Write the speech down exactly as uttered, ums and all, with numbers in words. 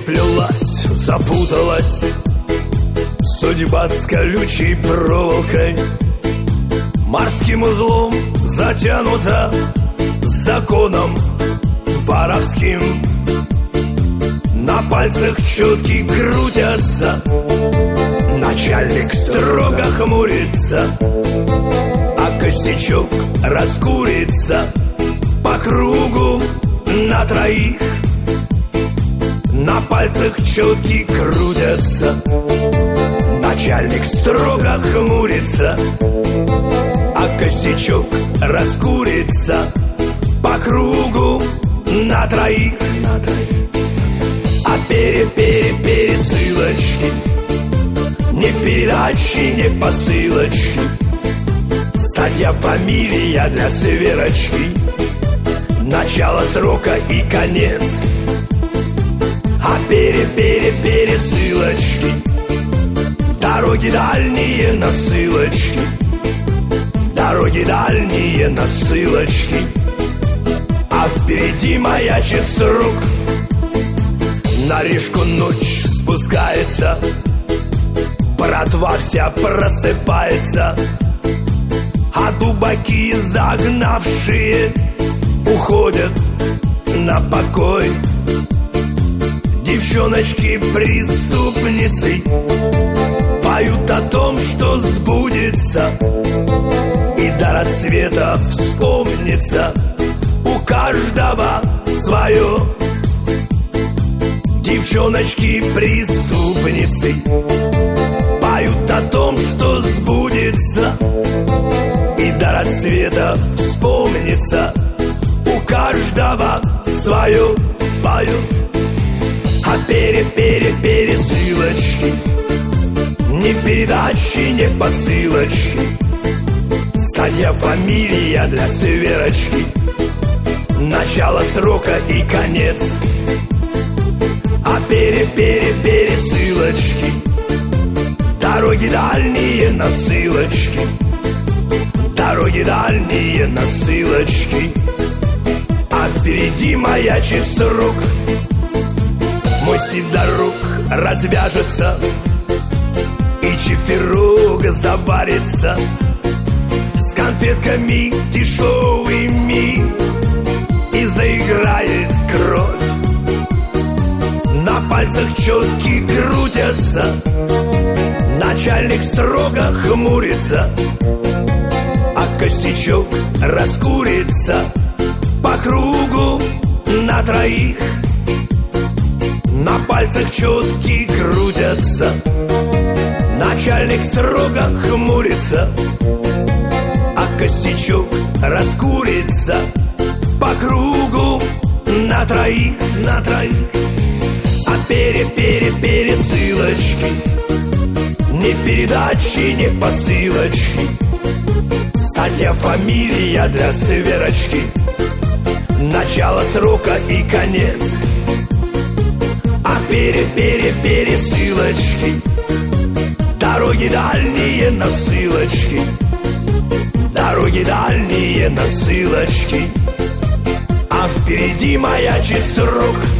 переплелась, запуталась судьба с колючей проволокой, морским узлом затянута законом воровским. На пальцах четки крутятся, начальник строго хмурится, а косячок раскурится по кругу на троих. На пальцах четки крутятся, начальник строго хмурится, а косячок раскурится по кругу на троих. А пере-пере-пересылочки, не передачи, не посылочки, статья, фамилия для сверочки, начало срока и конец. А пере-пере-пересылочки, дороги дальние насылочки, дороги дальние насылочки, а впереди маячит срок. На Рижку ночь спускается, братва вся просыпается, а дубаки загнавшие уходят на покой. Девчоночки-преступницы поют о том, что сбудется, и до рассвета вспомнится у каждого свое. Девчоночки-преступницы поют о том, что сбудется, и до рассвета вспомнится у каждого свое, свое. А пере-пере-пересылочки, не передачи, не посылочки, статья, фамилия для сверочки, начало срока и конец. А пере-пере-пересылочки, дороги дальние насылочки, дороги дальние насылочки, а впереди маячит срок. Мой сидорок развяжется, и чиферок заварится с конфетками дешевыми, и заиграет кровь. На пальцах четки крутятся, начальник строго хмурится, а косячок раскурится по кругу на троих. На пальцах четки крутятся, начальник строго хмурится, а косячок раскурится по кругу на троих, на троих. А пере-пере-пересылочки, не передачи, не посылочки, статья, фамилия для сверочки, начало срока и конец. А пере-пере-пересылочки, дороги дальние насылочки, дороги дальние насылочки, а впереди маячит срок.